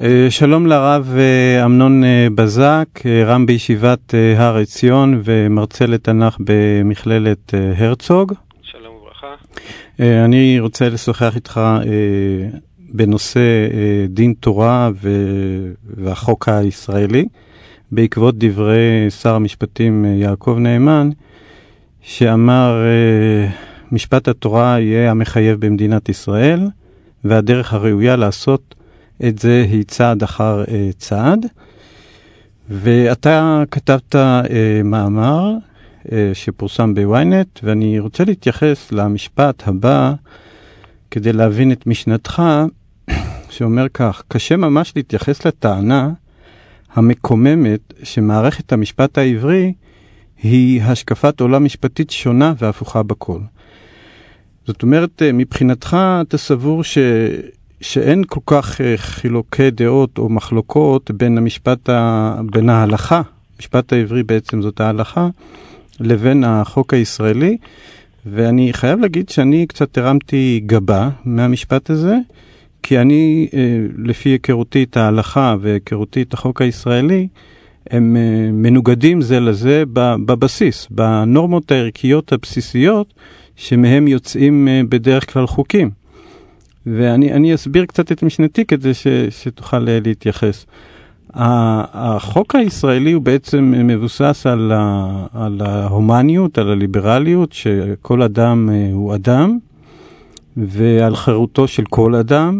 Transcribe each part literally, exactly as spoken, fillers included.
שלום לרב אמנון בזק, רם בישיבת הר עציון ומרצה לתנ"ך במכללת הרצוג. שלום וברכה. אני רוצה לשוחח איתך בנושא דין תורה והחוק הישראלי, בעקבות דברי שר המשפטים יעקב נאמן, שאמר משפט התורה יהיה המחייב במדינת ישראל, והדרך הראויה לעשות את זה היא צעד אחר אה, צעד. ואתה כתבת אה, מאמר אה, שפורסם בוויינט, ואני רוצה להתייחס למשפט הבא כדי להבין את משנתך, שאומר כך: קשה ממש להתייחס לטענה המקוממת שמערכת המשפט העברי היא השקפת עולם משפטית שונה והפוכה בכל. זאת אומרת, מבחינתך אתה סבור ש... שאין כל כך חילוקי דעות או מחלוקות בין המשפט, ה... בין ההלכה, המשפט העברי בעצם זאת ההלכה, לבין החוק הישראלי, ואני חייב להגיד שאני קצת הרמתי גבה מהמשפט הזה, כי אני, לפי היכרותי את ההלכה והיכרותי את החוק הישראלי, הם מנוגדים זה לזה בבסיס, בנורמות הערכיות הבסיסיות, שמהם יוצאים בדרך כלל חוקים. ואני אני אסביר קצת את משנתי כדי ש, שתוכל להתייחס. החוק הישראלי הוא בעצם מבוסס על, ה, על ההומניות, על הליברליות, שכל אדם הוא אדם, ועל חירותו של כל אדם,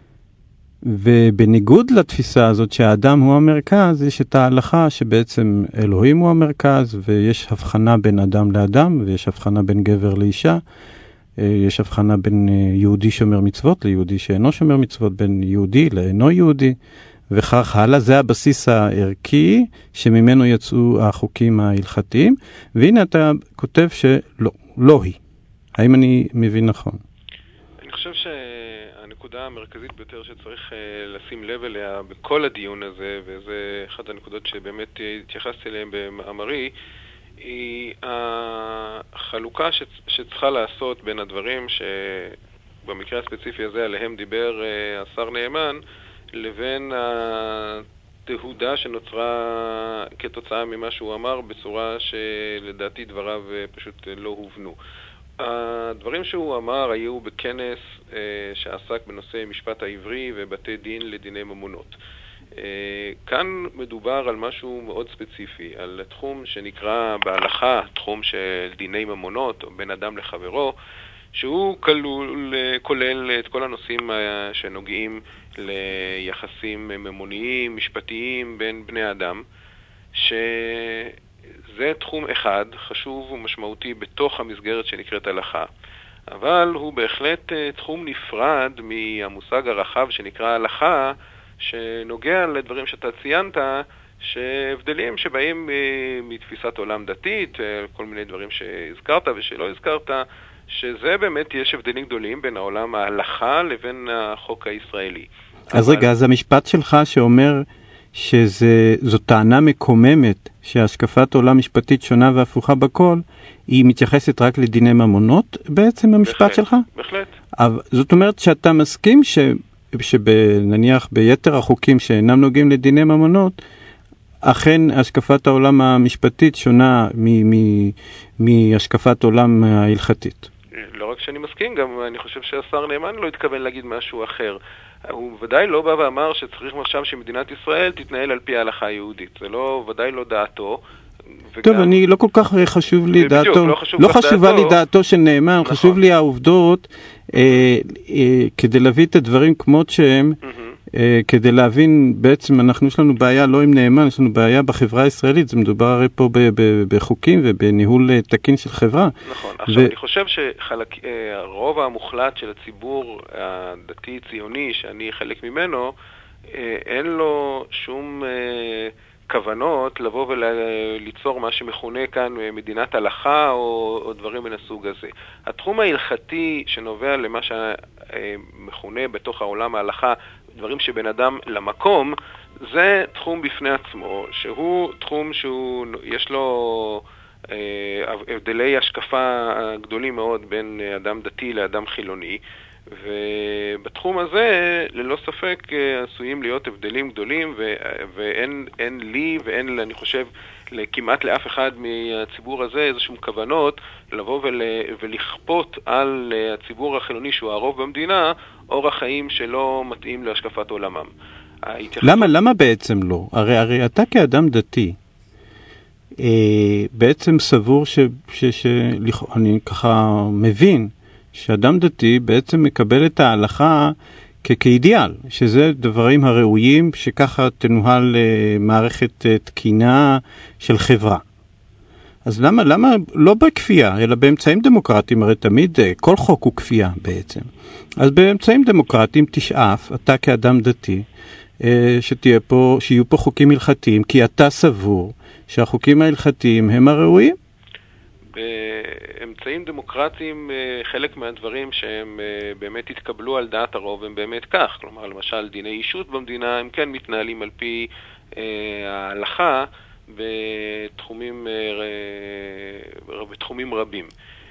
ובניגוד לתפיסה הזאת שהאדם הוא המרכז, יש את ההלכה שבעצם אלוהים הוא המרכז, ויש הבחנה בין אדם לאדם, ויש הבחנה בין גבר לאישה, יש הבחנה בין יהודי שומר מצוות ליהודי שאינו שומר מצוות, בין יהודי לאינו יהודי, וכך הלאה. זה הבסיס הערכי שממנו יצאו החוקים ההלכתיים, והנה אתה כותב שלא, לא היא. האם אני מבין נכון? אני חושב שהנקודה המרכזית ביותר שצריך לשים לב אליה בכל הדיון הזה, וזה אחת הנקודות שבאמת התייחסתי אליהן במאמרי, היא החלוקה שצריכה לעשות בין הדברים שבמקרה הספציפי הזה עליהם דיבר השר נאמן, לבין התהודה שנוצרה כתוצאה ממה שהוא אמר בצורה שלדעתי דבריו פשוט לא הובנו. הדברים שהוא אמר היו בכנס שעסק בנושא משפט העברי ובתי דין לדיני ממונות. כאן מדובר על משהו מאוד ספציפי, על תחום שנקרא בהלכה תחום של דיני ממונות או בין אדם לחברו, שהוא כלול, כולל את כל הנושאים שנוגעים ליחסים ממוניים, משפטיים בין בני אדם, שזה תחום אחד חשוב ומשמעותי בתוך המסגרת שנקראת הלכה, אבל הוא בהחלט תחום נפרד מהמושג הרחב שנקרא הלכה, שנוגע לדברים שאתה ציינת, שהבדלים שבאים מתפיסת עולם דתית, כל מיני דברים שהזכרת ושלא הזכרת, שזה באמת יש הבדלים גדולים בין העולם ההלכה לבין החוק הישראלי. אז אבל... רגע, אז המשפט שלך שאומר שזו טענה מקוממת, שהשקפת עולם משפטית שונה והפוכה בכל, היא מתייחסת רק לדיני ממונות בעצם המשפט בהחלט, שלך? בהחלט. אבל זאת אומרת שאתה מסכים ש... שנניח ביתר החוקים שאינם נוגעים לדיני ממונות, אכן השקפת העולם המשפטית שונה מהשקפת עולם ההלכתית. לא רק שאני מסכים, גם אני חושב שהשר נאמן לא התכוון להגיד משהו אחר. הוא ודאי לא בא ואמר שצריך עכשיו שמדינת ישראל תתנהל על פי ההלכה היהודית. זה לא, ודאי לא דעתו. טוב, אני לא כל כך חשוב לי דעתו, לא חשובה לי דעתו של נאמן, חשוב לי העובדות, כדי להביא את הדברים כמות שהם, כדי להבין, בעצם אנחנו, יש לנו בעיה לא עם נאמן, יש לנו בעיה בחברה הישראלית, זה מדובר הרי פה בחוקים ובניהול תקין של חברה. נכון, עכשיו אני חושב שהרוב המוחלט של הציבור הדתי-ציוני, שאני חלק ממנו, אין לו שום כוונות לבוא וליצור מה שמכונה כאן מדינת הלכה או, או דברים מן הסוג הזה. התחום ההלכתי שנובע למה שמכונה בתוך העולם ההלכה, דברים שבין אדם למקום, זה תחום בפני עצמו, שהוא תחום שיש לו הבדלי השקפה גדולים מאוד בין אדם דתי לאדם חילוני, ובתחום הזה, ללא ספק, עשויים להיות הבדלים גדולים, ו- ואין אין לי ואין, אני חושב, כמעט לאף אחד מהציבור הזה איזשהם כוונות לבוא ול- ולכפות על הציבור החילוני שהוא הרוב במדינה, אורח חיים שלא מתאים להשקפת עולמם. למה, למה בעצם לא? הרי, הרי אתה כאדם דתי, אה, בעצם סבור ש, ש, ש, אני ככה מבין, שאדם דתי בעצם מקבל את ההלכה כ- כאידיאל, שזה דברים הראויים שככה תנוהל אה, מערכת אה, תקינה של חברה. אז למה, למה לא בכפייה, אלא באמצעים דמוקרטיים? הרי תמיד אה, כל חוק הוא כפייה בעצם. אז באמצעים דמוקרטיים תשאף, אתה כאדם דתי, אה, שתהיה פה, שיהיו פה חוקים הלכתיים, כי אתה סבור שהחוקים ההלכתיים הם הראויים. באמצעים דמוקרטיים, חלק מהדברים שהם באמת התקבלו על דעת הרוב הם באמת כך. כלומר, למשל, דיני אישות במדינה הם כן מתנהלים על פי ההלכה בתחומים, בתחומים רבים.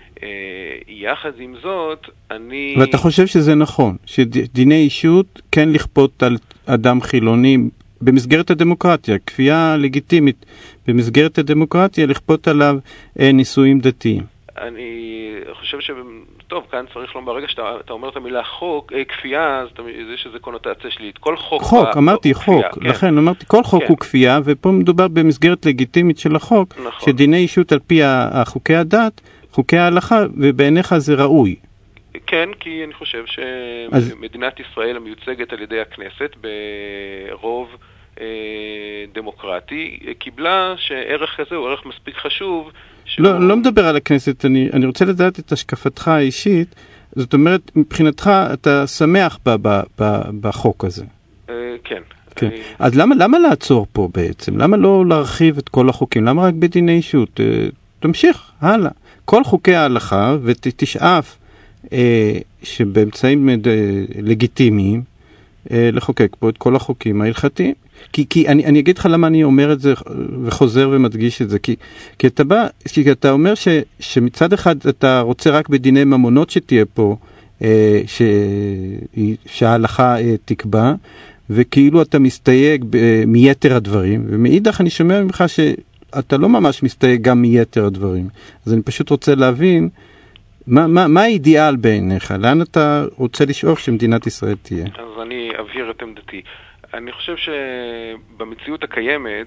יחד עם זאת, אני... ואתה חושב שזה נכון, שדיני אישות כן לכפות על אדם חילוני במסגרת הדמוקרטיה, כפייה לגיטימית במסגרת הדמוקרטיה, לכפות עליו אה, נישואים דתיים. אני חושב ש... טוב, כאן צריך לומר, ברגע שאתה אתה אומר את המילה חוק, אה, כפייה, אז זה שזה קונוטציה שלילית. כל חוק... חוק, בא, אמרתי הוא חוק, כפייה, לכן כן. אמרתי, כל חוק כן. הוא כפייה, ופה מדובר במסגרת לגיטימית של החוק, נכון. שדיני אישות על פי חוקי הדת, חוקי ההלכה, ובעיניך זה ראוי. כן, כי אני חושב שמדינת אז... ישראל המיוצגת על ידי הכנסת ברוב אה, דמוקרטי, קיבלה שערך כזה הוא ערך מספיק חשוב. שהוא... לא, לא מדבר על הכנסת, אני, אני רוצה לדעת את השקפתך האישית, זאת אומרת, מבחינתך אתה שמח ב, ב, ב, בחוק הזה. אה, כן. כן. אני... אז למה, למה לעצור פה בעצם? למה לא להרחיב את כל החוקים? למה רק בדיני אישות? אה, תמשיך, הלאה. כל חוקי ההלכה, ותשאף אה, שבאמצעים אה, לגיטימיים, אה, לחוקק פה את כל החוקים ההלכתיים. כי, כי אני, אני אגיד לך למה אני אומר את זה וחוזר ומדגיש את זה. כי, כי אתה בא, כי אתה אומר ש, שמצד אחד אתה רוצה רק בדיני ממונות שתהיה פה, אה, ש, שההלכה אה, תקבע, וכאילו אתה מסתייג ב, מיתר הדברים, ומאידך אני שומע ממך שאתה לא ממש מסתייג גם מיתר הדברים. אז אני פשוט רוצה להבין, מה, מה, מה האידיאל בעיניך? לאן אתה רוצה לשאוף שמדינת ישראל תהיה? אז אני אבהיר את עמדתי. אני חושב שבמציאות הקיימת,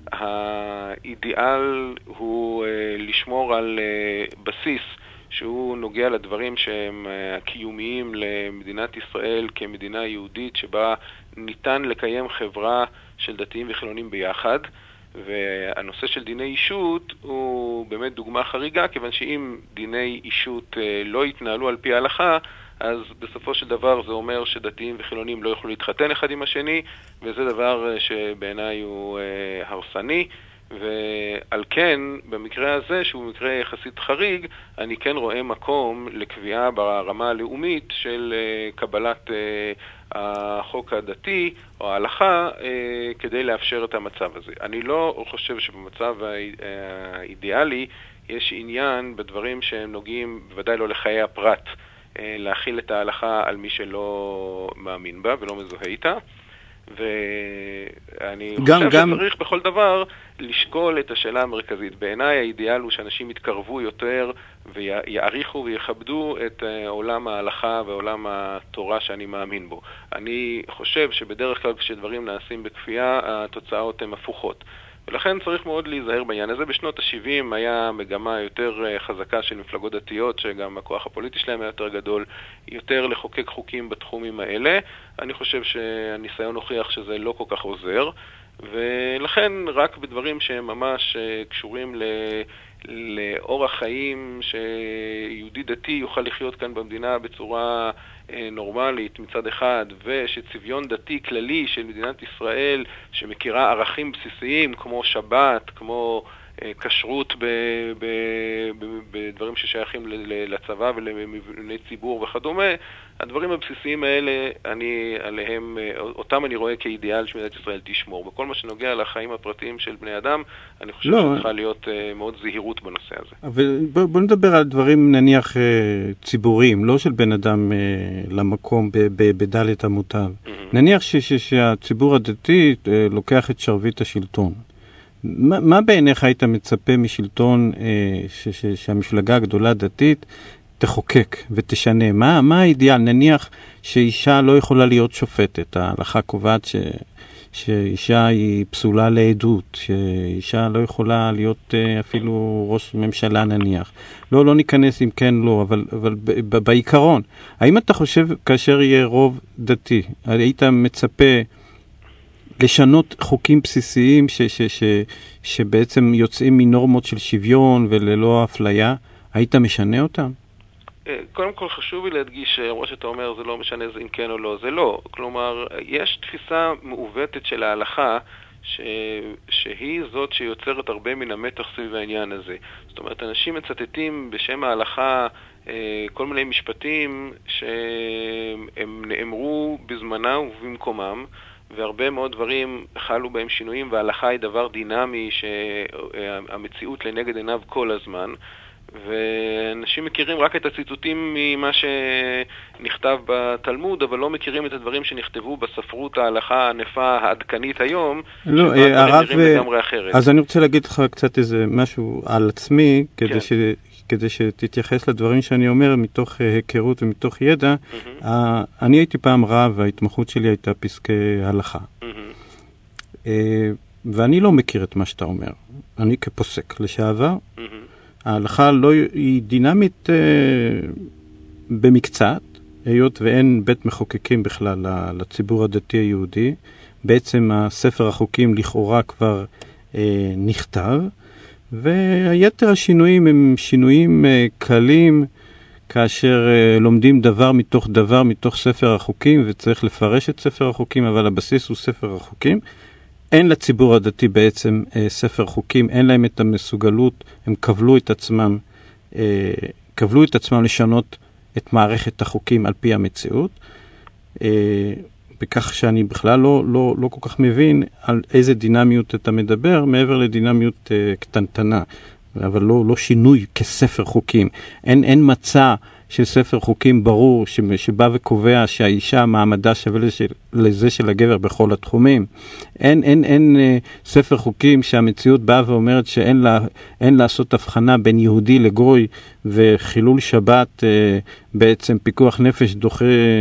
האידיאל הוא לשמור על בסיס שהוא נוגע לדברים שהם קיומיים למדינת ישראל כמדינה יהודית שבה ניתן לקיים חברה של דתיים וחילונים ביחד. והנושא של דיני אישות הוא באמת דוגמה חריגה, כיוון שאם דיני אישות לא יתנהלו על פי ההלכה, אז בסופו של דבר זה אומר שדתיים וחילונים לא יוכלו להתחתן אחד עם השני, וזה דבר שבעיניי הוא הרסני, ועל כן, במקרה הזה, שהוא מקרה יחסית חריג, אני כן רואה מקום לקביעה ברמה הלאומית של קבלת החוק הדתי או ההלכה כדי לאפשר את המצב הזה. אני לא חושב שבמצב האידיאלי יש עניין בדברים שהם נוגעים, בוודאי לא לחיי הפרט, להכיל את ההלכה על מי שלא מאמין בה ולא מזוהה איתה. ואני גם, חושב גם... שצריך בכל דבר לשקול את השאלה המרכזית. בעיניי האידיאל הוא שאנשים יתקרבו יותר ויעריכו ויכבדו את עולם ההלכה ועולם התורה שאני מאמין בו. אני חושב שבדרך כלל כשדברים נעשים בכפייה, התוצאות הן הפוכות. ולכן צריך מאוד להיזהר בעניין הזה. בשנות ה-שבעים היה מגמה יותר חזקה של מפלגות דתיות, שגם הכוח הפוליטי שלהם היה יותר גדול, יותר לחוקק חוקים בתחומים האלה. אני חושב שהניסיון הוכיח שזה לא כל כך עוזר, ולכן רק בדברים שהם ממש קשורים ל... לאורח חיים שיהודי דתי יוכל לחיות כאן במדינה בצורה נורמלית מצד אחד, ושצביון דתי כללי של מדינת ישראל שמכירה ערכים בסיסיים כמו שבת, כמו כשרות בדברים ששייכים לצבא ולמבני ציבור וכדומה, הדברים הבסיסיים האלה, אני עליהם, אותם אני רואה כאידיאל שמדינת ישראל תשמור. בכל מה שנוגע לחיים הפרטיים של בני אדם, אני חושב לא, שצריכה להיות מאוד זהירות בנושא הזה. אבל בוא, בוא נדבר על דברים נניח ציבוריים, לא של בן אדם למקום בדלת המוטב. Mm-hmm. נניח ש, ש, שהציבור הדתי לוקח את שרביט השלטון. מה, מה בעיניך היית מצפה משלטון ש, ש, שהמפלגה הגדולה דתית תחוקק ותשנה? מה, מה האידיאל? נניח שאישה לא יכולה להיות שופטת. ההלכה קובעת ש, שאישה היא פסולה לעדות, שאישה לא יכולה להיות אפילו ראש ממשלה נניח. לא, לא ניכנס אם כן לא, אבל, אבל ב, ב, בעיקרון, האם אתה חושב כאשר יהיה רוב דתי, היית מצפה לשנות חוקים בסיסיים ש, ש, ש, שבעצם יוצאים מנורמות של שוויון וללא אפליה? היית משנה אותם? קודם כל חשוב לי להדגיש, מה שאתה אומר זה לא משנה אם כן או לא, זה לא. כלומר, יש תפיסה מעוותת של ההלכה ש... שהיא זאת שיוצרת הרבה מן המתח סביב העניין הזה. זאת אומרת, אנשים מצטטים בשם ההלכה כל מיני משפטים שהם נאמרו בזמנם ובמקומם, והרבה מאוד דברים חלו בהם שינויים, וההלכה היא דבר דינמי שהמציאות לנגד עיניו כל הזמן. ואנשים מכירים רק את הציטוטים ממה שנכתב בתלמוד, אבל לא מכירים את הדברים שנכתבו בספרות ההלכה הענפה העדכנית היום, לא, הרב, ו... אז אני רוצה להגיד לך קצת איזה משהו על עצמי, כדי, כן. ש... כדי שתתייחס לדברים שאני אומר מתוך היכרות ומתוך ידע. Mm-hmm. אני הייתי פעם רב, וההתמחות שלי הייתה פסקי הלכה. Mm-hmm. ואני לא מכיר את מה שאתה אומר. אני כפוסק לשעבר. Mm-hmm. ההלכה לא היא דינמית אה, במקצת, היות ואין בית מחוקקים בכלל לציבור הדתי היהודי. בעצם הספר החוקים לכאורה כבר אה, נכתב, והיתר השינויים הם שינויים אה, קלים, כאשר אה, לומדים דבר מתוך דבר מתוך ספר החוקים, וצריך לפרש את ספר החוקים, אבל הבסיס הוא ספר החוקים. אין לציבור הדתי בעצם אה, ספר חוקים, אין להם את המסוגלות, הם קבלו את עצמם, אה, קבלו את עצמם לשנות את מערכת החוקים על פי המציאות, אה, בכך שאני בכלל לא, לא, לא כל כך מבין על איזה דינמיות אתה מדבר, מעבר לדינמיות אה, קטנטנה, אבל לא, לא שינוי כספר חוקים. אין, אין מצע של ספר חוקים ברור שבא וקובע שהאישה מעמדה שווה לזה של הגבר בכל התחומים. אין, אין, אין ספר חוקים שהמציאות באה ואומרת שאין לה, אין לעשות הבחנה בין יהודי לגוי, וחילול שבת בעצם פיקוח נפש דוחה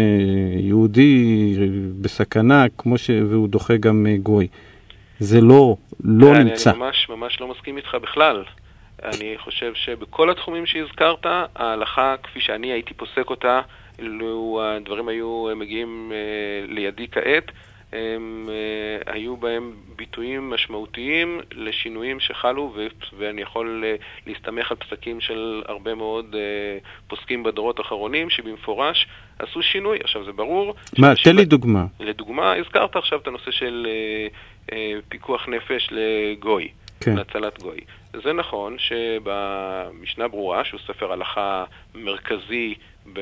יהודי בסכנה, כמו ש... והוא דוחה גם גוי. זה לא, לא אני, נמצא. אני ממש, ממש לא מסכים איתך בכלל. אני חושב שבכל התחומים שהזכרת, ההלכה, כפי שאני הייתי פוסק אותה, לו הדברים היו מגיעים לידי כעת, הם היו בהם ביטויים משמעותיים לשינויים שחלו, ואני יכול להסתמך על פסקים של הרבה מאוד פוסקים בדורות האחרונים, שבמפורש עשו שינוי. עכשיו זה ברור. מה, תן לי דוגמה. לדוגמה, הזכרת עכשיו את הנושא של פיקוח נפש לגוי. כן. להצלת גוי. זה נכון שבמשנה ברורה, שהוא ספר הלכה מרכזי ב...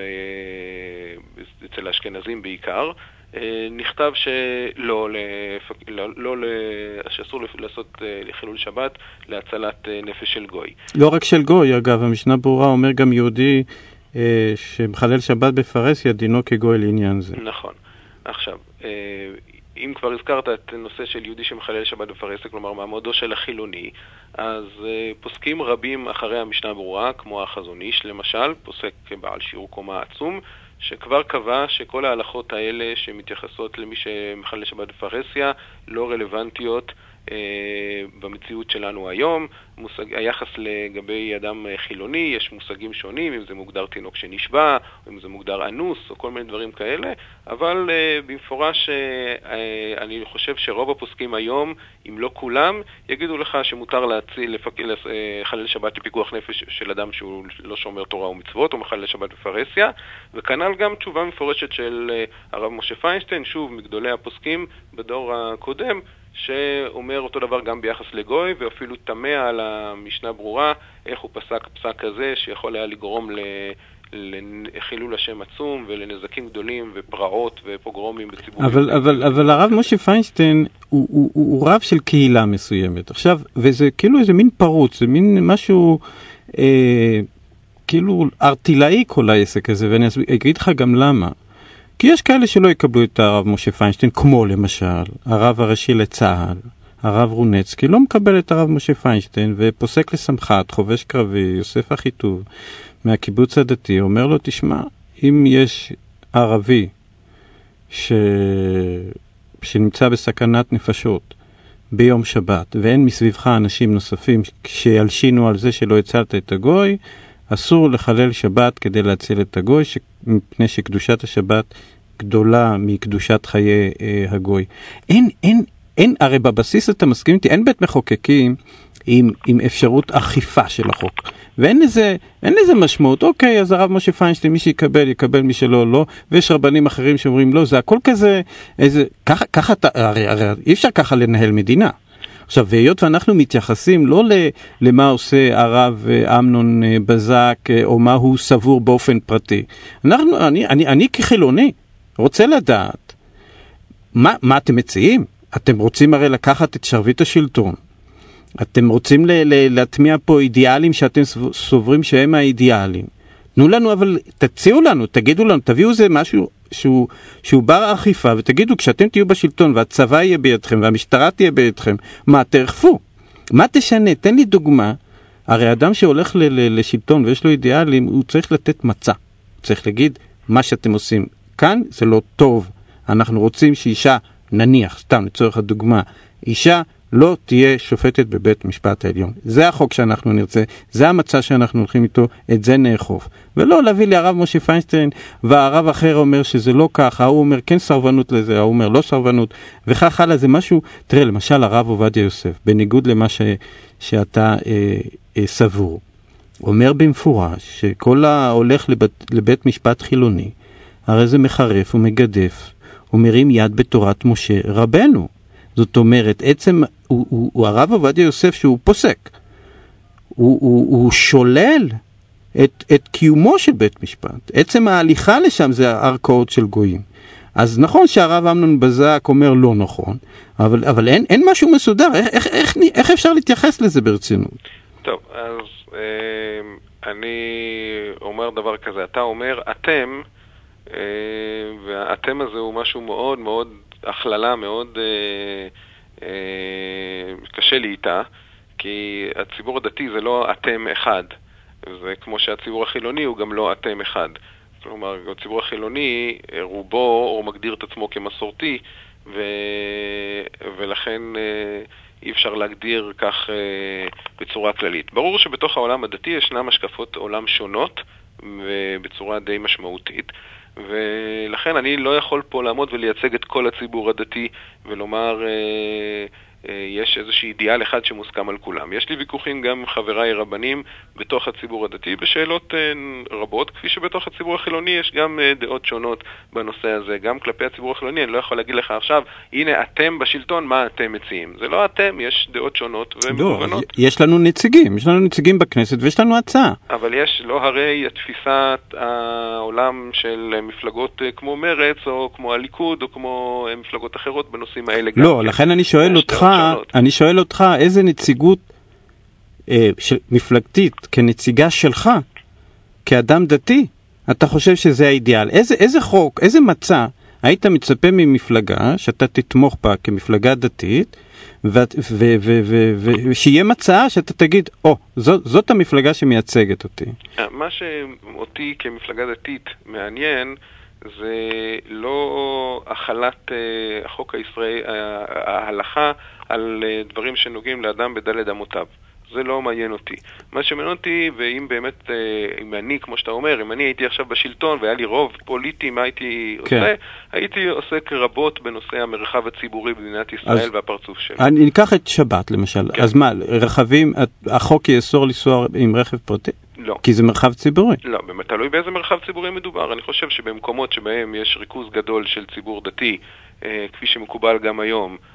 אצל האשכנזים בעיקר, נכתב שלא, לפק... לא, לא, שאסור לעשות חילול שבת להצלת נפש של גוי. לא רק של גוי, אגב, המשנה ברורה אומר גם יהודי שמחלל שבת בפרהסיה, דינו כגוי לעניין זה. נכון. עכשיו, אם כבר הזכרת את הנושא של יהודי שמחלל שבת בפרהסיה, כלומר מעמדו של החילוני, אז uh, פוסקים רבים אחרי המשנה ברורה, כמו החזון איש למשל, פוסק בעל שיעור קומה עצום, שכבר קבע שכל ההלכות האלה שמתייחסות למי שמחלל שבת בפרהסיה לא רלוונטיות uh, במציאות שלנו היום. מושג, היחס לגבי אדם חילוני, יש מושגים שונים, אם זה מוגדר תינוק שנשבע, או אם זה מוגדר אנוס, או כל מיני דברים כאלה, אבל uh, במפורש uh, uh, אני חושב שרוב הפוסקים היום, אם לא כולם, יגידו לך שמותר להציל, לפק... לחלל שבת לפיקוח נפש של אדם שהוא לא שומר תורה ומצוות, או מחלל שבת בפרהסיה, וכנ"ל גם תשובה מפורשת של uh, הרב משה פיינשטיין, שוב מגדולי הפוסקים בדור הקודם, שאומר אותו דבר גם ביחס לגוי, ואפילו תמה על המשנה ברורה, איך הוא פסק פסק כזה, שיכול היה לגרום ל... לחילול השם עצום ולנזקים גדולים ופרעות ופוגרומים בציבור. אבל, אבל, אבל הרב משה פיינשטיין הוא, הוא, הוא, הוא רב של קהילה מסוימת. עכשיו, וזה כאילו איזה מין פרוץ, זה מין משהו אה, כאילו ארטילאי כל העסק הזה, ואני אגיד לך גם למה. כי יש כאלה שלא יקבלו את הרב משה פיינשטיין, כמו למשל הרב הראשי לצה"ל, הרב רונצקי, לא מקבל את הרב משה פיינשטיין ופוסק לסמחת, חובש קרבי, יוסף אחיטוב, מהקיבוץ הדתי, אומר לו, תשמע, אם יש ערבי ש... שנמצא בסכנת נפשות ביום שבת, ואין מסביבך אנשים נוספים שילשינו על זה שלא הצלת את הגוי, אסור לחלל שבת כדי להציל את הגוי, ש... מפני שקדושת השבת גדולה מקדושת חיי אה, הגוי. אין, אין, אין, הרי בבסיס אתה מסכים איתי, אין בית מחוקקים עם, עם אפשרות אכיפה של החוק. ואין לזה, אין לזה משמעות. אוקיי, אז הרב משה פיינשטיין, מי שיקבל, יקבל, מי שלא, לא. ויש רבנים אחרים שאומרים, לא, זה הכל כזה, איזה, ככה, ככה, הרי, הרי, אי אפשר ככה לנהל מדינה. עכשיו, והיות ואנחנו מתייחסים לא למה עושה הרב אמנון בזק, או מה הוא סבור באופן פרטי. אנחנו, אני, אני, אני כחילוני רוצה לדעת, מה, מה אתם מציעים? אתם רוצים הרי לקחת את שרביט השלטון. אתם רוצים ל- ל- להטמיע פה אידיאלים שאתם סוברים שהם האידיאלים. תנו לנו, אבל תציעו לנו, תגידו לנו, תביאו זה משהו שהוא, שהוא בר אכיפה, ותגידו, כשאתם תהיו בשלטון והצבא יהיה בידכם והמשטרה תהיה בידכם, מה תרחפו? מה תשנה? תן לי דוגמה. הרי אדם שהולך ל- ל- לשלטון ויש לו אידיאלים, הוא צריך לתת מצע. צריך להגיד, מה שאתם עושים כאן זה לא טוב. אנחנו רוצים שאישה, נניח, סתם לצורך הדוגמה, אישה לא תהיה שופטת בבית משפט העליון. זה החוק שאנחנו נרצה, זה המצע שאנחנו הולכים איתו, את זה נאכוף. ולא להביא לי הרב משה פיינשטיין, והרב אחר אומר שזה לא ככה, הוא אומר כן סרבנות לזה, הוא אומר לא סרבנות, וכך הלאה, זה משהו, תראה, למשל הרב עובדיה יוסף, בניגוד למה ש, שאתה אה, אה, סבור, אומר במפורש שכל ההולך לבית, לבית משפט חילוני, הרי זה מחרף ומגדף, ומרים יד בתורת משה רבנו. זאת אומרת, עצם, הוא, הוא, הוא הרב עובדיה יוסף שהוא פוסק, הוא, הוא, הוא שולל את, את קיומו של בית משפט. עצם ההליכה לשם זה הערכאות של גויים. אז נכון שהרב אמנון בזק אומר לא נכון, אבל, אבל אין, אין משהו מסודר. איך, איך, איך, איך אפשר להתייחס לזה ברצינות? טוב, אז אה, אני אומר דבר כזה. אתה אומר, אתם, אה, והאתם הזה הוא משהו מאוד מאוד הכללה מאוד אה, אה, קשה לי איתה, כי הציבור הדתי זה לא אתם אחד, זה כמו שהציבור החילוני הוא גם לא אתם אחד. כלומר, הציבור החילוני רובו או מגדיר את עצמו כמסורתי, ו... ולכן אה, אי אפשר להגדיר כך אה, בצורה כללית. ברור שבתוך העולם הדתי ישנם השקפות עולם שונות ובצורה די משמעותית, ולכן אני לא יכול פה לעמוד ולייצג את כל הציבור הדתי ולומר אה, אה, יש איזושהי אידיאל אחד שמוסכם על כולם. יש לי ויכוחים גם עם חבריי רבנים בתוך הציבור הדתי בשאלות אה, רבות, כפי שבתוך הציבור החילוני יש גם אה, דעות שונות בנושא הזה. גם כלפי הציבור החילוני אני לא יכול להגיד לך עכשיו, הנה אתם בשלטון, מה אתם מציעים? זה לא אתם, יש דעות שונות ומגוונות. לא, יש לנו נציגים, יש לנו נציגים בכנסת ויש לנו הצעה. אבל יש לא הרי תפיסת העולם של מפלגות כמו מרץ או כמו הליכוד או כמו מפלגות אחרות בנושאים האלה. לא, כן. לכן אני שואל אותך, אני שואל אותך איזה נציגות אה, של, מפלגתית כנציגה שלך, כאדם דתי, אתה חושב שזה האידיאל? איזה, איזה חוק, איזה מצע היית מצפה ממפלגה שאתה תתמוך בה כמפלגה דתית, ושיהיה מצע שאתה תגיד, או, זאת המפלגה שמייצגת אותי. מה שאותי כמפלגה דתית מעניין, זה לא החלת החוק הישראלי, ההלכה על דברים שנוגעים לאדם בדלת אמותיו. זה לא מעניין אותי. מה שמעניין אותי, ואם באמת, אם אני, כמו שאתה אומר, אם אני הייתי עכשיו בשלטון והיה לי רוב פוליטי, מה הייתי כן. עושה? הייתי עוסק רבות בנושא המרחב הציבורי במדינת ישראל אז, והפרצוף שלו. אני ניקח את שבת למשל. כן. אז מה, רכבים, החוק יאסור לנסוע עם רכב פרטי? לא. כי זה מרחב ציבורי. לא, באמת תלוי באיזה מרחב ציבורי מדובר. אני חושב שבמקומות שבהם יש ריכוז גדול של ציבור דתי, כפי שמקובל גם היום,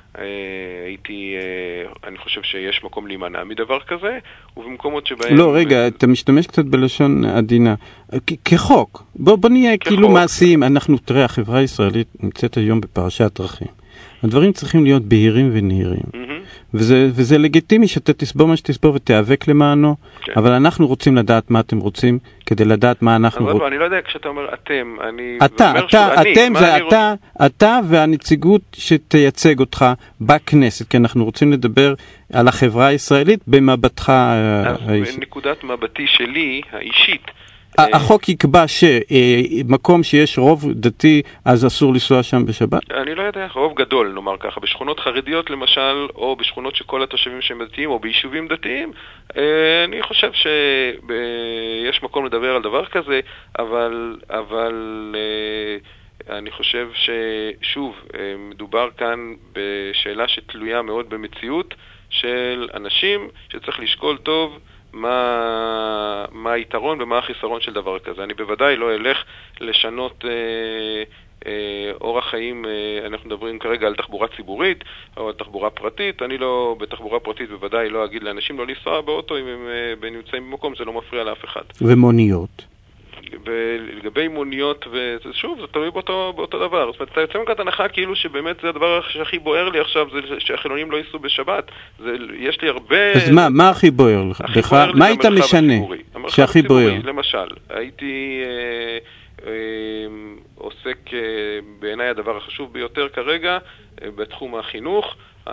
הייתי, אני חושב שיש מקום להימנע מדבר כזה, ובמקומות שבהם... לא, רגע, אתה משתמש קצת בלשון עדינה. כחוק, בוא נהיה כאילו מעשיים. אנחנו, תראה, החברה הישראלית נמצאת היום בפרשת דרכים. הדברים צריכים להיות בהירים ונהירים. וזה, וזה לגיטימי שאתה תסבור מה שתסבור ותיאבק למענו, כן. אבל אנחנו רוצים לדעת מה אתם רוצים, כדי לדעת מה אנחנו רוצים. אני לא יודע, כשאתה אומר אתם, אני... אתה, אתה, אתם זה אתה, אתה והנציגות שתייצג אותך בכנסת, כי אנחנו רוצים לדבר על החברה הישראלית במבטך האישי. נקודת מבטי שלי, האישית, החוק יקבע שמקום שיש רוב דתי, אז אסור לנסוע שם בשבת? אני לא יודע, רוב גדול, נאמר ככה, בשכונות חרדיות למשל, או בשכונות שכל התושבים שהם דתיים, או ביישובים דתיים, אני חושב שיש מקום לדבר על דבר כזה, אבל, אבל אני חושב ששוב, מדובר כאן בשאלה שתלויה מאוד במציאות של אנשים שצריך לשקול טוב מה, מה היתרון ומה החיסרון של דבר כזה. אני בוודאי לא אלך לשנות אה, אה, אורח חיים, אה, אנחנו מדברים כרגע על תחבורה ציבורית או על תחבורה פרטית. אני לא, בתחבורה פרטית בוודאי לא אגיד לאנשים לא לנסוע באוטו אם הם אה, נמצאים במקום, זה לא מפריע לאף אחד. ומוניות? לגבי מוניות, ושוב, זה תלוי באותו, באותו דבר. זאת אומרת, אתה יוצא מכת הנחה כאילו שבאמת זה הדבר שהכי בוער לי עכשיו, זה שהחילונים לא ייסעו בשבת. זה, יש לי הרבה... אז מה, מה הכי בוער לך? בכלל, מה היית משנה שהכי בוער? למשל, הייתי אה, אה, עוסק אה, בעיניי הדבר החשוב ביותר כרגע, אה, בתחום החינוך, אה,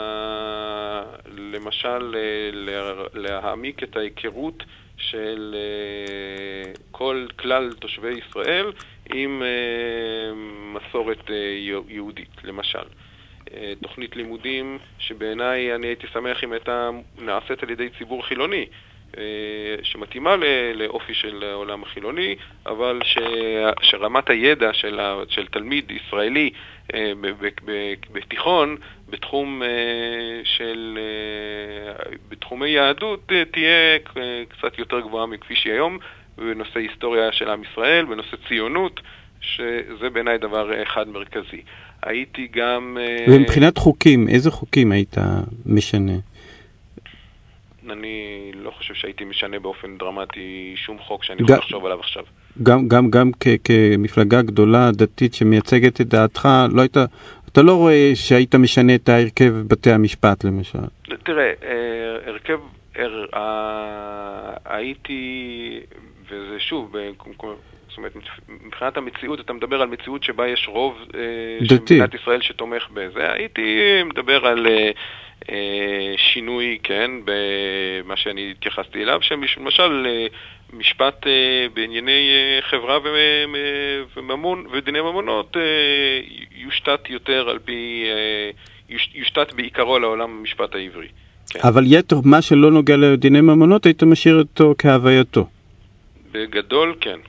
למשל, אה, לה, להעמיק את ההיכרות של uh, כל כלל תושבי ישראל עם uh, מסורת uh, יהודית, למשל. Uh, תוכנית לימודים שבעיניי אני הייתי שמח אם הייתה נעשית על ידי ציבור חילוני, uh, שמתאימה לאופי של העולם החילוני, אבל ש, שרמת הידע של, ה, של תלמיד ישראלי uh, בתיכון, בתחום של, בתחומי יהדות תהיה קצת יותר גבוהה מכפי שהיא היום, בנושא היסטוריה של עם ישראל, בנושא ציונות, שזה בעיניי דבר אחד מרכזי. הייתי גם... ומבחינת חוקים, איזה חוקים היית משנה? אני לא חושב שהייתי משנה באופן דרמטי שום חוק שאני יכול לחשוב עליו עכשיו. גם, גם, גם כ- כמפלגה גדולה, דתית, שמייצגת את דעתך, לא היית... אתה לא רואה שהיית משנה את ההרכב בתי המשפט, למשל? תראה, הרכב, הייתי, וזה שוב, זאת אומרת, מבחינת המציאות, אתה מדבר על מציאות שבה יש רוב של מדינת ישראל שתומך בזה. הייתי מדבר על שינוי, כן, במה שאני התייחסתי אליו, שלמשל משפט בענייני חברה וממון ודיני ממונות יושתת יותר על פי, יושתת בעיקרו לעולם המשפט העברי. אבל יתר, מה שלא נוגע לדיני ממונות, היית משאיר אותו כהווייתו? בגדול, כן.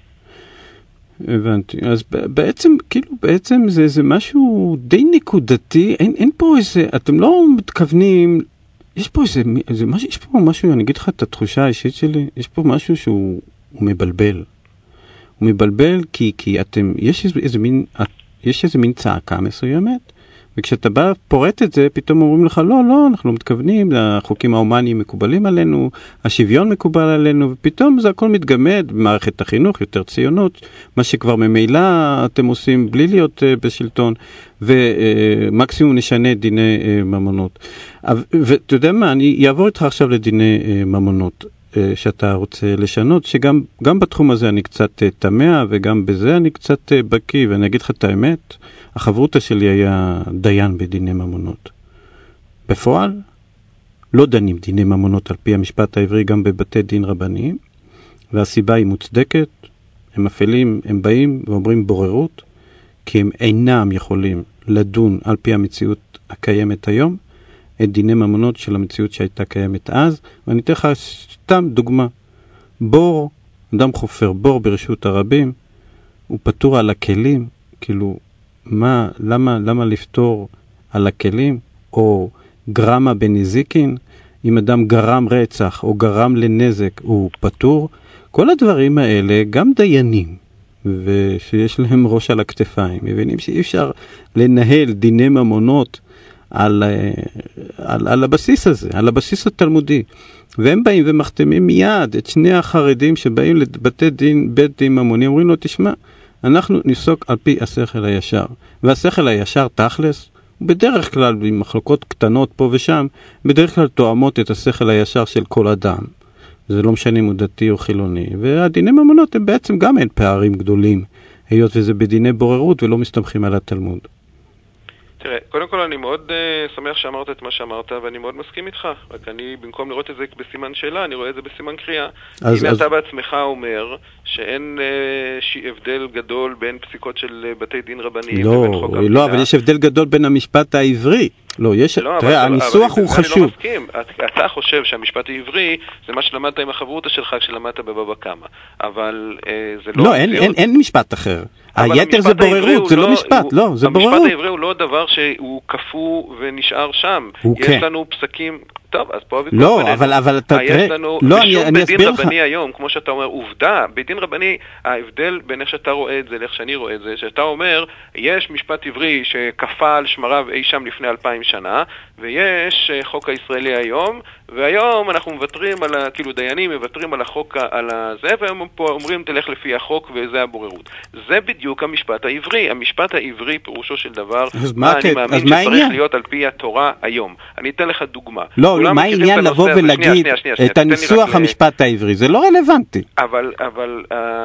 הבנתי. אז בעצם, כאילו, בעצם זה, זה משהו די נקודתי, אין, אין פה איזה, אתם לא מתכוונים, יש פה איזה, איזה משהו, יש פה משהו, אני אגיד לך את התחושה האישית שלי, יש פה משהו שהוא מבלבל. הוא מבלבל כי, כי אתם, יש איזה, איזה מין, יש איזה מין צעקה מסוימת, וכשאתה בא פורט את זה, פתאום אומרים לך, לא, לא, אנחנו לא מתכוונים, החוקים ההומניים מקובלים עלינו, השוויון מקובל עלינו, ופתאום זה הכל מתגמד במערכת החינוך, יותר ציונות, מה שכבר ממילא אתם עושים בלי להיות uh, בשלטון, ומקסימום נשנה דיני uh, ממונות. ואתה יודע מה, אני אעבור איתך עכשיו לדיני uh, ממונות, uh, שאתה רוצה לשנות, שגם גם בתחום הזה אני קצת uh, תמה, וגם בזה אני קצת uh, בקיא, ואני אגיד לך את האמת, החברותה שלי היה דיין בדיני ממונות. בפועל, לא דנים דיני ממונות על פי המשפט העברי גם בבתי דין רבניים, והסיבה היא מוצדקת, הם אפלים, הם באים ואומרים בוררות, כי הם אינם יכולים לדון על פי המציאות הקיימת היום, את דיני ממונות של המציאות שהייתה קיימת אז, ואני אתן לך סתם דוגמה. בור, אדם חופר בור ברשות הרבים, הוא פטור על הכלים, כאילו, מה, למה, למה לפתור על הכלים, או גרמה בנזיקין, אם אדם גרם רצח או גרם לנזק, הוא פטור. כל הדברים האלה, גם דיינים, ושיש להם ראש על הכתפיים, מבינים שאי אפשר לנהל דיני ממונות על, על, על הבסיס הזה, על הבסיס התלמודי. והם באים ומחתמים מיד את שני החרדים שבאים לבתי דין, בית דין ממוני, אומרים לו, תשמע, אנחנו נפסוק על פי השכל הישר. והשכל הישר תכלס, בדרך כלל, במחלוקות קטנות פה ושם, בדרך כלל תואמות את השכל הישר של כל אדם. זה לא משנה אם הוא דתי או חילוני. והדיני ממונות הם בעצם גם אין פערים גדולים, היות וזה בדיני בוררות ולא מסתמכים על התלמוד. תראה, קודם כל אני מאוד uh, שמח שאמרת את מה שאמרת, ואני מאוד מסכים איתך. רק אני, במקום לראות את זה בסימן שאלה, אני רואה את זה בסימן קריאה. אז, הנה אז... אתה בעצמך אומר שאין uh, הבדל גדול בין פסיקות של uh, בתי דין רבניים לא, לבין חוק המדינה. לא, אבל יש הבדל גדול בין המשפט העברי. לא, יש, לא, תראה, אבל, הניסוח אבל הוא חשוב. אני לא מסכים. אתה חושב שהמשפט העברי זה מה שלמדת עם החברות שלך כשלמדת בבבא קמא. אבל uh, זה לא... לא, אין, אין, אין משפט אחר. היתר זה בוררות, זה לא משפט, לא, זה בוררות. המשפט העברי הוא לא דבר שהוא כפו ונשאר שם. יש לנו פסקים... טוב, אז פה הוויכוח לא, אבל, אבל אתה תראה, לא, אני, אני אסביר לך. בשום בית דין רבני היום, כמו שאתה אומר, עובדה, בית דין רבני, ההבדל בין איך שאתה רואה את זה, לאיך שאני רואה את זה, שאתה אומר, יש משפט עברי שכפה על שמריו אי שם לפני אלפיים שנה, ויש חוק הישראלי היום, והיום אנחנו מוותרים על, ה, כאילו דיינים מוותרים על החוק, על הזה, והם פה אומרים, תלך לפי החוק, וזה הבוררות. זה בדיוק המשפט העברי. המשפט העברי, פירושו של דבר, מה אני מאמין שצריך להיות על פי התורה היום. אני אתן לך דוגמה. לא, מה העניין לבוא ולהגיד את הניסוח המשפט העברי? זה לא רלוונטי. אבל, אבל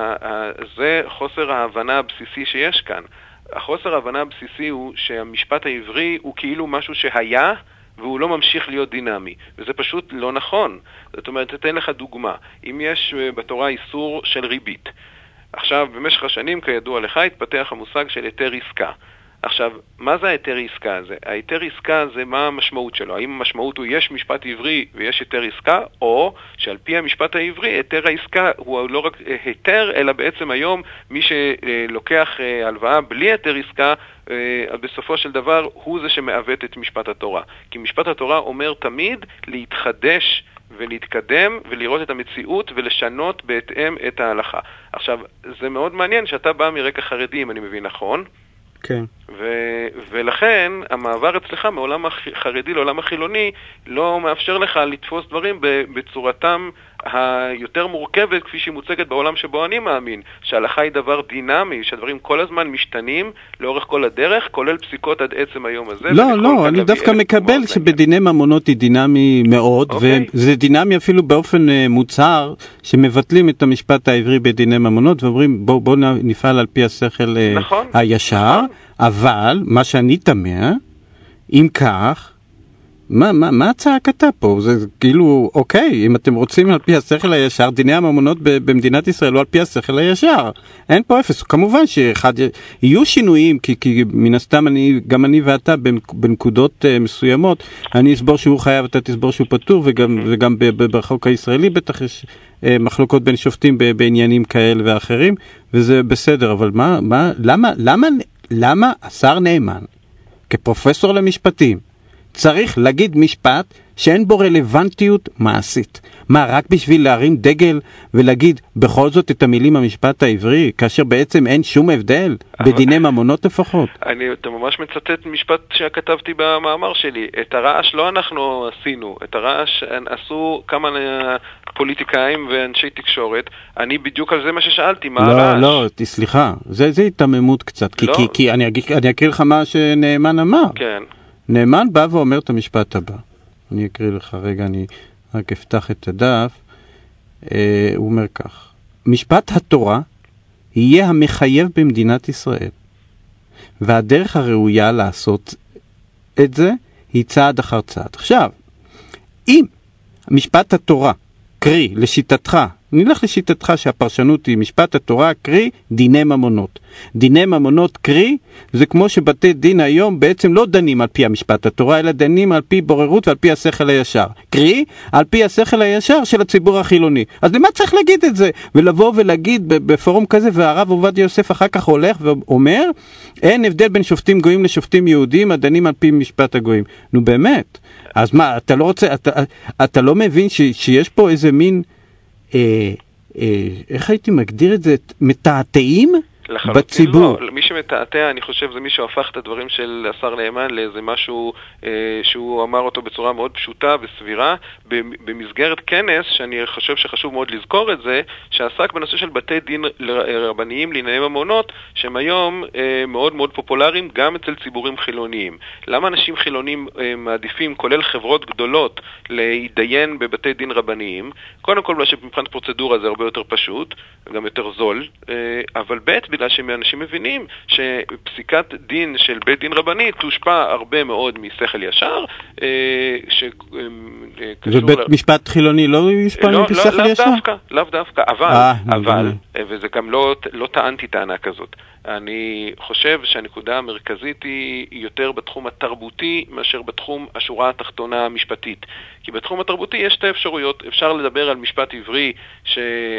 זה חוסר ההבנה הבסיסי שיש כאן. החוסר ההבנה הבסיסי הוא שהמשפט העברי הוא כאילו משהו שהיה, והוא לא ממשיך להיות דינמי, וזה פשוט לא נכון. זאת אומרת, אתן לך דוגמה. אם יש בתורה איסור של ריבית, עכשיו, במשך השנים, כידוע לך, התפתח המושג של היתר עסקה. עכשיו, מה זה היתר עסקה הזה? היתר עסקה זה מה המשמעות שלו. האם המשמעות הוא יש משפט עברי ויש היתר עסקה, או שעל פי המשפט העברי, היתר העסקה הוא לא רק היתר, אלא בעצם היום מי שלוקח הלוואה בלי היתר עסקה, בסופו של דבר הוא זה שמעוות את משפט התורה. כי משפט התורה אומר תמיד להתחדש ולהתקדם ולראות את המציאות ולשנות בהתאם את ההלכה. עכשיו, זה מאוד מעניין שאתה בא מרקע חרדי, אם אני מבין נכון. כן. ו- ולכן המעבר אצלך מעולם החרדי לעולם החילוני לא מאפשר לך לתפוס דברים בצורתם היותר מורכבת כפי שהיא מוצגת בעולם שבו אני מאמין, שההלכה היא דבר דינמי, שהדברים כל הזמן משתנים לאורך כל הדרך, כולל פסיקות עד עצם היום הזה. לא, לא, אני דווקא מקבל שבדיני ממונות היא דינמי מאוד, וזה דינמי אפילו באופן מוצהר, שמבטלים את המשפט העברי בדיני ממונות, ואומרים בואו נפעל על פי השכל הישר, אבל מה שאני תמה, אם כך, מה, מה, מה הצעקתה פה? זה כאילו, אוקיי, אם אתם רוצים על פי השכל הישר, דיני הממונות במדינת ישראל לא על פי השכל הישר. אין פה אפס. כמובן שאחד, יהיו שינויים, כי, כי מן הסתם אני, גם אני ואתה בנקודות uh, מסוימות, אני אסבור שהוא חייב, אתה תסבור שהוא פטור, וגם, וגם בחוק הישראלי בטח יש uh, מחלוקות בין שופטים בעניינים כאלה ואחרים, וזה בסדר, אבל מה, מה, למה, למה, למה השר נאמן, כפרופסור למשפטים, צריך להגיד משפט שאין בו רלוונטיות מעשית? מה, רק בשביל להרים דגל ולהגיד בכל זאת את המילים המשפט העברי, כאשר בעצם אין שום הבדל, בדיני ממונות לפחות? אני, אתה ממש מצטט משפט שכתבתי במאמר שלי. את הרעש לא אנחנו עשינו, את הרעש עשו כמה פוליטיקאים ואנשי תקשורת. אני בדיוק על זה מה ששאלתי, מה לא, הרעש? לא, לא, תסליחה, זה, זה התממות קצת, כי, לא. כי, כי אני, אני אקריא לך מה שנאמן אמר. כן. נאמן בא ואומר את המשפט הבא. אני אקריא לך רגע, אני רק אפתח את הדף. אה, הוא אומר כך: משפט התורה יהיה המחייב במדינת ישראל, והדרך הראויה לעשות את זה היא צעד אחר צעד. עכשיו, אם משפט התורה, קרי לשיטתך, נלך לשיטתך שהפרשנות היא משפט התורה, קרי דיני ממונות. דיני ממונות, קרי, זה כמו שבתי דין היום בעצם לא דנים על פי המשפט התורה, אלא דנים על פי בוררות ועל פי השכל הישר. קרי, על פי השכל הישר של הציבור החילוני. אז למה צריך להגיד את זה? ולבוא ולהגיד בפורום כזה, והרב עובדיה יוסף אחר כך הולך ואומר, אין הבדל בין שופטים גויים לשופטים יהודים, הדנים על פי משפט הגויים. נו באמת. אז מה, אתה לא רוצה, אתה, אתה לא מבין ש, שיש פה איזה מין, אה, אה, איך הייתי מגדיר את זה? מתעתעים בציבור. לא. מי שמתעתע, אני חושב, זה מי שהפך את הדברים של השר נאמן לאיזה משהו אה, שהוא אמר אותו בצורה מאוד פשוטה וסבירה, במסגרת כנס, שאני חושב שחשוב מאוד לזכור את זה, שעסק בנושא של בתי דין רבניים לענייני ממונות, שהם היום אה, מאוד מאוד פופולריים גם אצל ציבורים חילוניים. למה אנשים חילונים אה, מעדיפים, כולל חברות גדולות, להידיין בבתי דין רבניים? קודם כל, בגלל שמבחינת פרוצדורה זה הרבה יותר פשוט, גם יותר זול, אה, אבל ב' בגלל שאנשים מבינים שפסיקת דין של בית דין רבני תושפע הרבה מאוד משכל ישר, שקשור... ובית משפט חילוני לא יושפע משכל ישר? לאו דווקא, לאו דווקא, אבל, אבל, וזה גם לא, לא טענתי טענה כזאת. אני חושב שהנקודה המרכזית היא יותר בתחום התרבותי מאשר בתחום השורה התחתונה המשפטית. כי בתחום התרבותי יש שתי אפשרויות. אפשר לדבר על משפט עברי ש...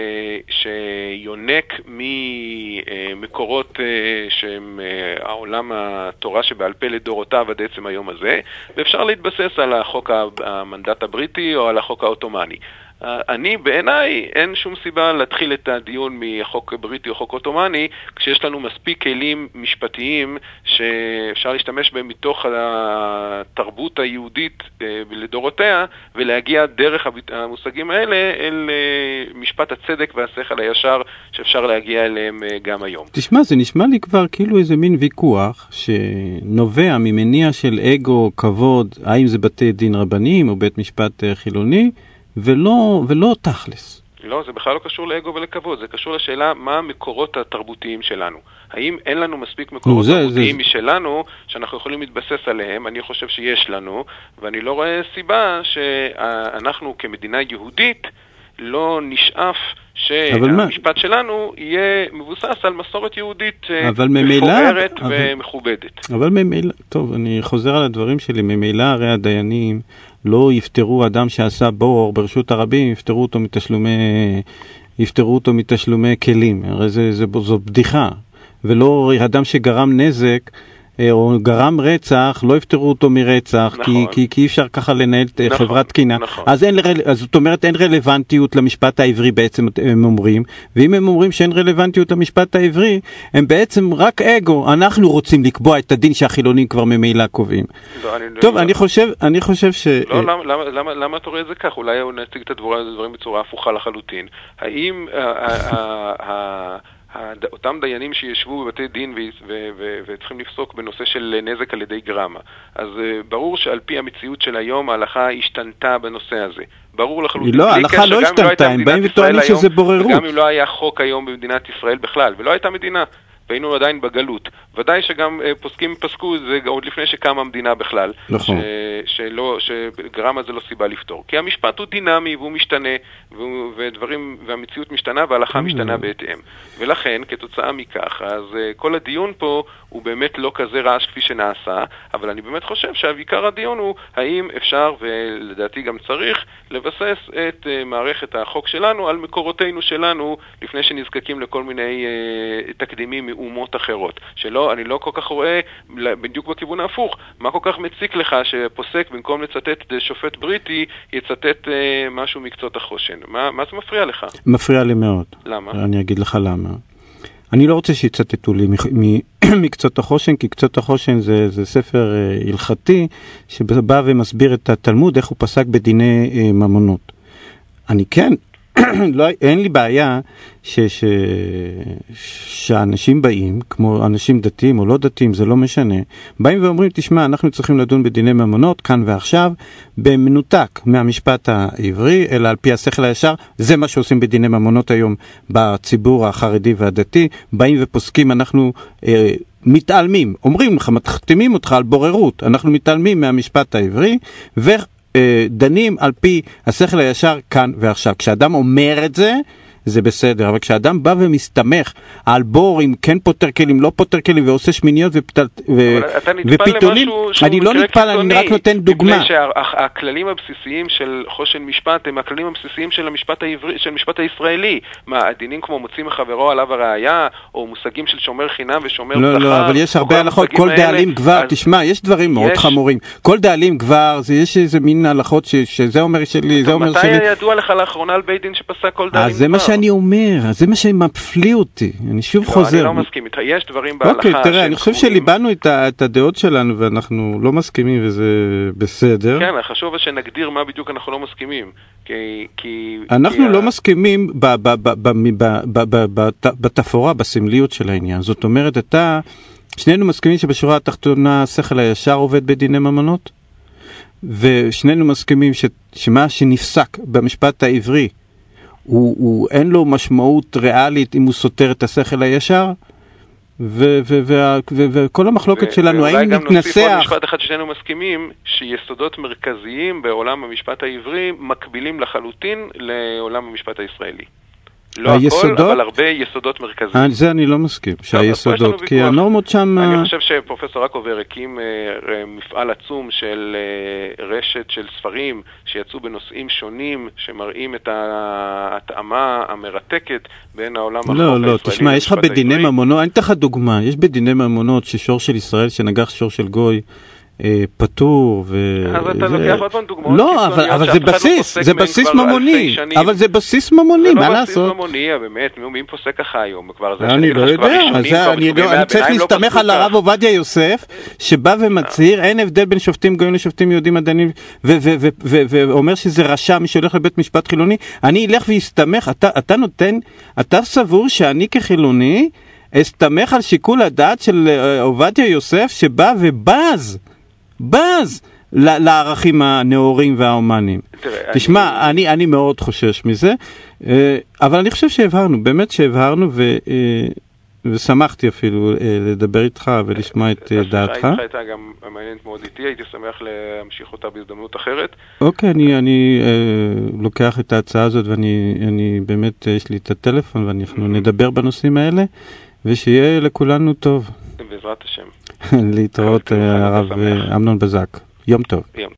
שיונק ממקורות שהם העולם התורה שבעל פה לדורותיו עד עצם היום הזה, ואפשר להתבסס על החוק המנדט הבריטי או על החוק האוטומני. אני, בעיניי, אין שום סיבה להתחיל את הדיון מחוק בריטי או חוק אוטומני, כשיש לנו מספיק כלים משפטיים שאפשר להשתמש בהם מתוך התרבות היהודית לדורותיה, ולהגיע דרך המושגים האלה אל משפט הצדק והשכל הישר שאפשר להגיע אליהם גם היום. תשמע, זה נשמע לי כבר כאילו איזה מין ויכוח שנובע ממניע של אגו, כבוד, האם זה בתי דין רבניים או בית משפט חילוני, ולא, ולא תכלס. לא, זה בכלל לא קשור לאגו ולכבוד, זה קשור לשאלה מה המקורות התרבותיים שלנו. האם אין לנו מספיק מקורות זה, תרבותיים זה... משלנו שאנחנו יכולים להתבסס עליהם? אני חושב שיש לנו, ואני לא רואה סיבה שאנחנו כמדינה יהודית לא נשאף שהמשפט שלנו יהיה מבוסס על מסורת יהודית מפוארת ומכובדת. אבל ממילא, טוב, אני חוזר על הדברים שלי, ממילא הרי הדיינים לא יפטרו אדם שעשה בור ברשות הרבים, יפטרו אותו מתשלומי, יפטרו אותו מתשלומי כלים. הרי זה, זה, זו בדיחה. ולא אדם שגרם נזק, או גרם רצח, לא יפטרו אותו מרצח, נכון. כי, כי, כי אי אפשר ככה לנהל נכון, חברת תקינה. נכון. אז, אין, אז זאת אומרת, אין רלוונטיות למשפט העברי בעצם, הם אומרים, ואם הם אומרים שאין רלוונטיות למשפט העברי, הם בעצם רק אגו, אנחנו רוצים לקבוע את הדין שהחילונים כבר ממילא קובעים. לא, אני, טוב, לא, אני, לא. חושב, אני חושב ש... לא, למה, למה, למה, למה אתה רואה את זה כך? אולי הוא נציג את הדברים בצורה הפוכה לחלוטין. האם... אותם דיינים שישבו בבתי דין וצריכים לפסוק בנושא של נזק על ידי גרמה. אז ברור שעל פי המציאות של היום ההלכה השתנתה בנושא הזה. ברור לחלוטין. לא, ההלכה לא השתנתה, הם באים וטוענים שזה בוררות. גם אם לא היה חוק היום במדינת ישראל בכלל, ולא הייתה מדינה, והיינו עדיין בגלות. ודאי שגם פוסקים פסקו זה עוד לפני שקמה המדינה בכלל. נכון. ש, שלא, שגרמה זה לא סיבה לפתור. כי המשפט הוא דינמי והוא משתנה, ודברים, והמציאות משתנה וההלכה משתנה בהתאם. ולכן, כתוצאה מכך, אז כל הדיון פה הוא באמת לא כזה רעש כפי שנעשה, אבל אני באמת חושב שהעיקר הדיון הוא האם אפשר, ולדעתי גם צריך, לבסס את מערכת החוק שלנו על מקורותינו שלנו, לפני שנזקקים לכל מיני תקדימים מאומות אחרות. שלא, אני לא כל כך רואה, בדיוק בכיוון ההפוך, מה כל כך מציק לך שפוסק במקום לצטט שופט בריטי, יצטט משהו מקצות החושן? מה, מה זה מפריע לך? מפריע לי מאוד. למה? אני אגיד לך למה. אני לא רוצה שיצטטו לי מקצות החושן, כי קצות החושן זה, זה ספר הלכתי שבא ומסביר את התלמוד, איך הוא פסק בדיני ממונות. אני כן, לא, אין לי בעיה ש, ש, שאנשים באים, כמו אנשים דתיים או לא דתיים, זה לא משנה, באים ואומרים, תשמע, אנחנו צריכים לדון בדיני ממונות, כאן ועכשיו, במנותק מהמשפט העברי, אלא על פי השכל הישר, זה מה שעושים בדיני ממונות היום בציבור החרדי והדתי, באים ופוסקים, אנחנו אה, מתעלמים, אומרים לך, מתחתימים אותך על בוררות, אנחנו מתעלמים מהמשפט העברי, ו... דנים על פי השכל הישר כאן ועכשיו. כשאדם אומר את זה, זה בסדר, אבל כשאדם בא ומסתמך על בור אם כן פותר כלים, לא פותר כלים, ועושה שמיניות ופיתולים, אני לא נטפל, אני רק נותן דוגמה. מפני שהכללים הבסיסיים של חושן משפט הם הכללים הבסיסיים של המשפט העברי, של המשפט הישראלי. מה, הדינים כמו מוציא מחברו עליו הראיה, או מושגים של שומר חינם ושומר שכר? לא, לא, אבל יש הרבה הלכות, כל דאלים כבר, תשמע, יש דברים מאוד חמורים. כל דאלים כבר, יש איזה מין הלכות שזה אומר שלי, זה אומר שלי. מתי ידוע לך לאחרונה על בית דין שפסק כל דאלים כבר? שאני אומר, זה מה שמפליא אותי. אני שוב לא, חוזר. אני לא מסכים איתך, יש דברים בהלכה... אוקיי, תראה, אני חושב שליבנו את, את הדעות שלנו, ואנחנו לא מסכימים, וזה בסדר. כן, חשוב שנגדיר מה בדיוק אנחנו לא מסכימים. כי, כי, אנחנו כי לא ה... מסכימים ב, ב, ב, ב, ב, ב, ב, ב, בתפורה, בסמליות של העניין. זאת אומרת, אתה, שנינו מסכימים שבשורה התחתונה השכל הישר עובד בדיני ממונות, ושנינו מסכימים ש, שמה שנפסק במשפט העברי, הוא, הוא, אין לו משמעות ריאלית אם הוא סותר את השכל הישר, ו- ו- ו- ו- וכל המחלוקת שלנו, האם נתנסח... ואולי גם נוסיף עוד משפט אחד ששנינו מסכימים, שיסודות מרכזיים בעולם המשפט העברי מקבילים לחלוטין לעולם המשפט הישראלי. לא הכל, אבל הרבה יסודות מרכזיים. זה אני לא מסכים, שהיסודות, כי הנורמות שם... אני חושב שפרופסור רקובר הקים מפעל עצום של רשת של ספרים שיצאו בנושאים שונים, שמראים את ההתאמה המרתקת בין העולם החוק הישראלי. לא, לא, תשמע, יש לך בדיני ממונות, אני אתן לך דוגמה, יש בדיני ממונות ששור של ישראל שנגח שור של גוי, פטור ו... אז אתה לוקח עוד פעם דוגמאות לא, אבל זה בסיס, זה בסיס ממוני, אבל זה בסיס ממוני, מה לעשות? זה לא בסיס ממוני, באמת, מי פוסק ככה היום? אני לא יודע, אני צריך להסתמך על הרב עובדיה יוסף, שבא ומצהיר, אין הבדל בין שופטים גויים לשופטים יהודים עדנים, ואומר שזה רשע, מי שהולך לבית משפט חילוני, אני אלך ויסתמך, אתה נותן, אתה סבור שאני כחילוני, אסתמך על שיקול הדעת של עובדיה יוסף, שבא ובז, בז לערכים הנאורים והאומנים. תשמע, אני, אני מאוד חושש מזה, אבל אני חושב שהבהרנו, באמת שהבהרנו, ו, ושמחתי אפילו לדבר איתך ולשמוע את דעתך. השיחה הייתה גם מעניינת מאוד איתי, הייתי שמח להמשיך אותה בהזדמנות אחרת. אוקיי, אני, אני לוקח את ההצעה הזאת, ואני אני, באמת, יש לי את הטלפון, ואנחנו נדבר בנושאים האלה, ושיהיה לכולנו טוב. בעזרת השם. להתראות הרב אמנון בזק. יום טוב.